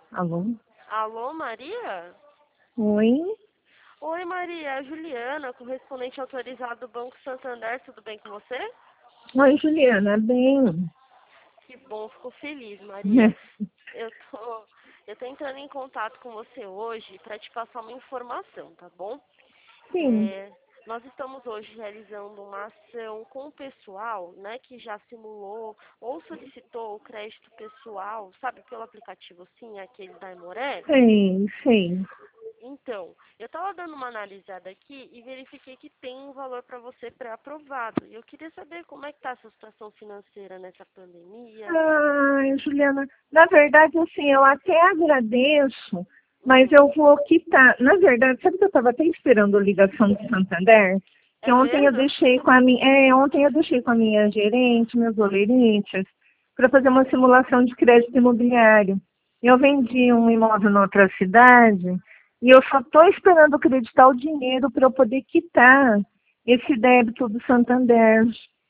Alô? Alô, Maria? Oi? Oi, Maria. É a Juliana, correspondente autorizado do Banco Santander. Tudo bem com você? Oi, Juliana, bem? Que bom, fico feliz, Maria. Eu tô, eu tô entrando em contato com você hoje para te passar uma informação, tá bom? Sim, É, nós estamos hoje realizando uma ação com o pessoal, né, que já simulou ou solicitou o crédito pessoal, sabe, pelo aplicativo Sim, aquele da Aimoré. sei. Então, eu estava dando uma analisada aqui e verifiquei que tem um valor para você pré-aprovado. E eu queria saber como é que está a sua situação financeira nessa pandemia. Ai, Juliana, na verdade, assim, eu até agradeço, mas Hum, eu vou quitar. Na verdade, sabe que eu estava até esperando a ligação do Santander? Que é mesmo? ontem eu deixei com a minha gerente, meus gerentes, para fazer uma simulação de crédito imobiliário. Eu vendi um imóvel em outra cidade e eu só estou esperando acreditar o dinheiro para eu poder quitar esse débito do Santander.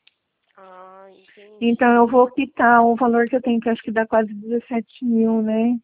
Ah, Então entendi. eu vou quitar o valor que eu tenho, que acho que dá quase 17 mil, né?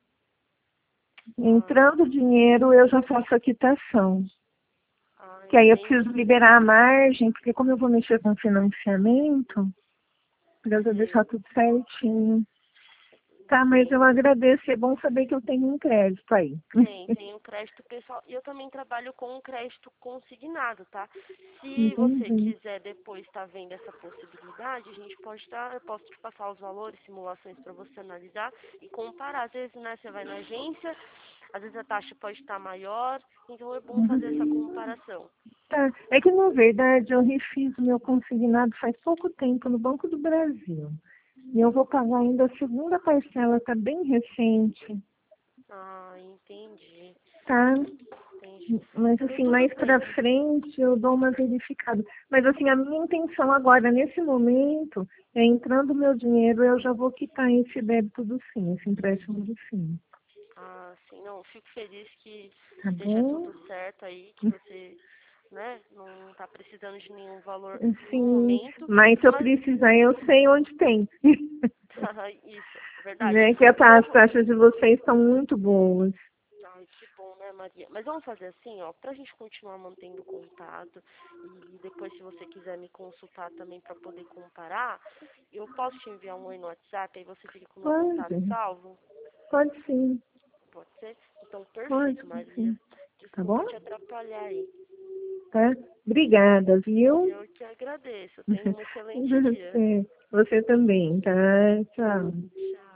Ah, Entrando o dinheiro, eu já faço a quitação. Que aí eu preciso entendi. liberar a margem, porque como eu vou mexer com financiamento, para eu deixar Sei, tudo certinho. Tá, mas eu entendi. agradeço, é bom saber que eu tenho um crédito aí. Tem o crédito pessoal. E eu também trabalho com um crédito consignado, tá? Se você Entendi. quiser depois estar vendo essa possibilidade, a gente pode estar, eu posso te passar os valores, simulações para você analisar e comparar. Às vezes, né, você vai na agência, às vezes a taxa pode estar maior, então é bom fazer essa comparação. Tá. É que, na verdade, eu refiz o meu consignado faz pouco tempo no Banco do Brasil. E eu vou pagar ainda a segunda parcela, tá bem recente, Ah, entendi. tá? Entendi. Mas Então assim, tudo mais bem. pra frente eu dou uma verificada. Mas assim, a minha intenção agora, nesse momento, é entrando meu dinheiro, eu já vou quitar esse débito do Sim, esse empréstimo do Sim. Ah, sim, não, fico feliz que Tá esteja bom? tudo certo aí, que você, né, não está precisando de nenhum valor no Sim, momento, mas se eu mas precisar, eu sei onde tem. isso, verdade. Né? Que as Então, taxas de vocês são muito boas. ai, que bom, né, Maria? Mas vamos fazer assim, ó, pra gente continuar mantendo contato e depois se você quiser me consultar também para poder comparar, eu posso te enviar um oi no WhatsApp, aí você fica com o meu contato Pode, salvo? pode sim, Pode ser? Então, pode perfeito, Maria. sim. Tá Desculpa bom? te atrapalhar aí. Tá? Obrigada, viu? Eu que agradeço. Tenha um excelente dia. Você também, tá? Tchau. Tchau.